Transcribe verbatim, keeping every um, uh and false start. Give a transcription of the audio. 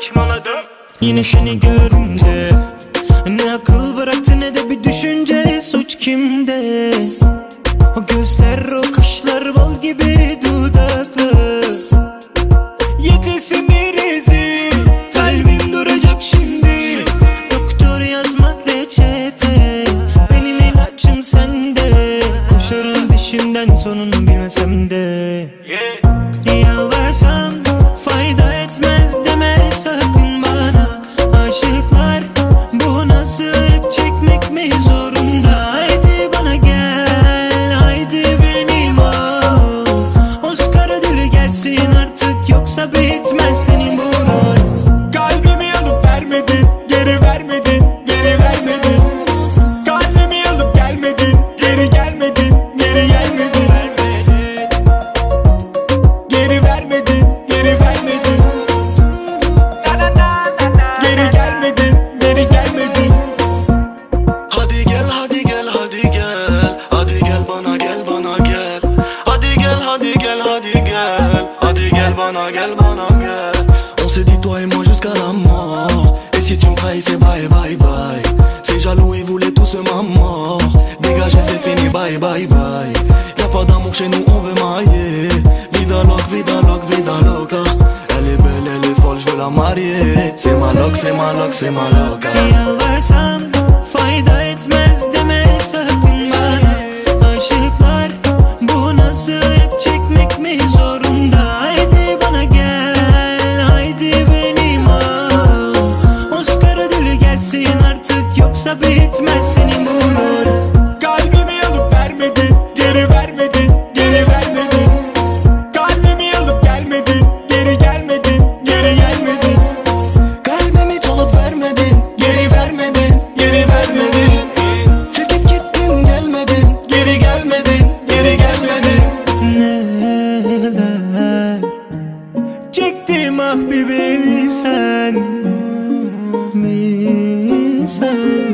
saçmaladım. Yine seni görünce ne akıl bıraktı ne de bir düşünce. Suç kimde? O gözler, o kaşlar, bal gibi dudaklı. Yedesin irizi, kalbim duracak şimdi. Doktor yazma reçete, benim ilacım sende. Koşarım peşinden sonunu bilmesem de. Yalvarsam fayda etmez deme sakın bana. Aşıklar bu nasıl, hep çekmek mi zorunda? Haydi bana gel, haydi benim ol. Oscar ödülü gelsin artık, yoksa bitmez senin bu rol. Kalbimi alıp vermedin, geri vermedin, geri vermedin. Kalbimi alıp gelmedin, geri gelmedin, geri gelmedin. Geri vermedin, geri vermedin. Geri gelmedin, geri gelmedin. Hadi gel, hadi gel, hadi gel. Hadi gel bana, gel bana gel. Hadi gel, hadi gel, hadi gel. Hadi gel bana, gel bana gel. On s'est dit toi et moi jusqu'à la mort. Et si tu me trahis c'est bye bye bye. C'est jaloux, ils voulaient tous ma mort. Dégagez, c'est fini, bye bye bye. Y'a pas d'amour chez nous, on veut mailler. Vida loc, vida loc, vida loca. Elle est belle, elle est folle, je veux la marier. C'est ma loc, c'est ma loc, c'est ma loca. Yalvarsam fayda etmez deme sakın bana. Aşıklar bu nasıl, hep çekmek mi zorunda? Haydi bana gel, haydi benim ol. Oscar ödülü gelsin artık, yoksa bitmez senin bu rol. Kalbimi alıp vermedin, geri vermedin, geri vermedin. Kalbimi alıp gelmedin, geri gelmedin, geri gelmedin. Kalbimi çalıp vermedin, geri vermedin, geri vermedin. Çekip gittin gelmedin, geri gelmedin, geri gelmedin. Neler çektim ah bir bilsen, bilsen.